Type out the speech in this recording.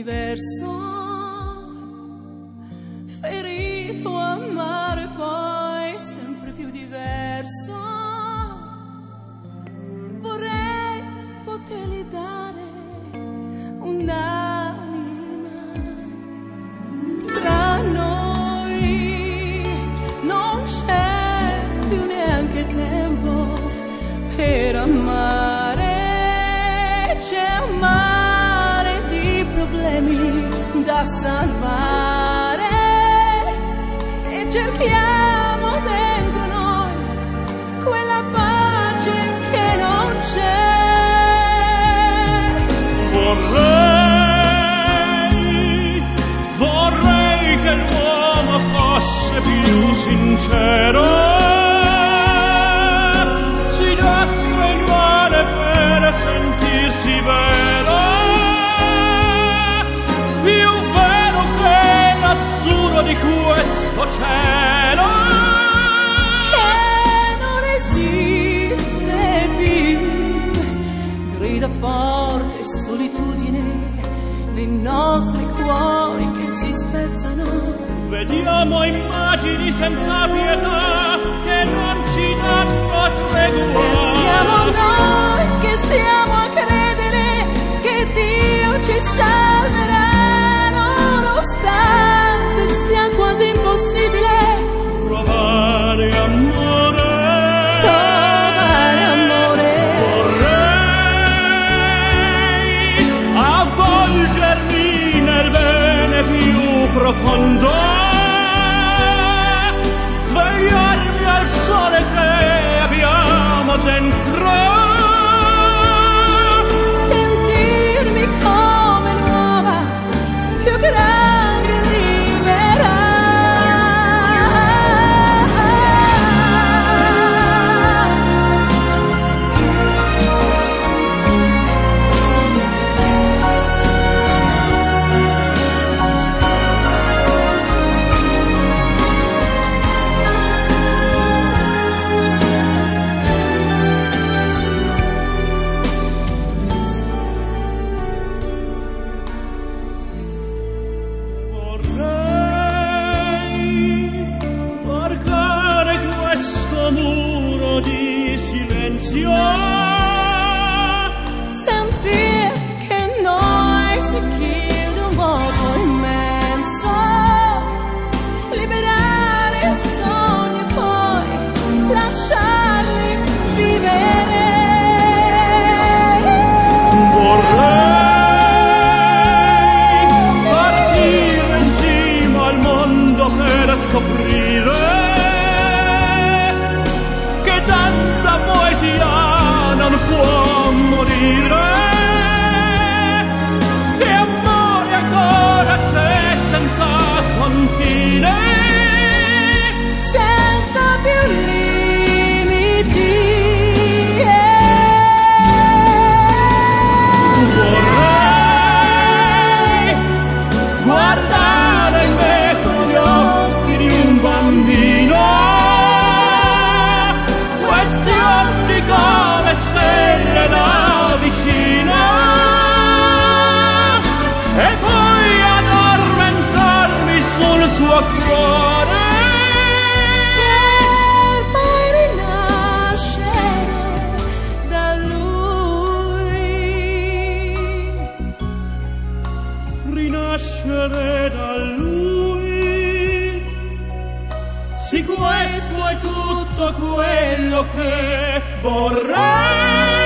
diverso, ferito, amare poi sempre più diverso. Vorrei potergli dare un'anima. Tra noi non c'è più neanche tempo per amare, c'è un mare di problemi da salvare e cerchiamo dentro noi quella pace che non c'è. Vorrei che l'uomo fosse più sincero, si desse il male per sentirsi vero, più vero che l'azzurro di questo cielo, che non esiste più, grida forte solitudine nei nostri cuori che si spezzano. Vediamo immagini senza pietà che non ci danno tregua. E siamo noi che stiamo a credere che Dio ci salverà, nonostante sia quasi impossibile trovare amore. Trovare amore. Vorrei avvolgermi nel bene più profondo, svegliarmi al sole che abbiamo dentro, Sentirmi come nuova, più grande e libera. Muro di silenzio, Sentire che noi si chiude un vuoto immenso, liberare i sogni e poi lasciarli vivere. vorrei partire in cima al mondo per scoprire che tanta poesia non può morire, che amore ancora c'è senza confine, senza più limiti. Vorrei guardare in me con gli occhi di un bambino, questi occhi come stelle da vicino, e poi addormentarmi sul suo cuore, Per poi rinascere da lui. rinascere da lui. Sì, questo è tutto quello che vorrei.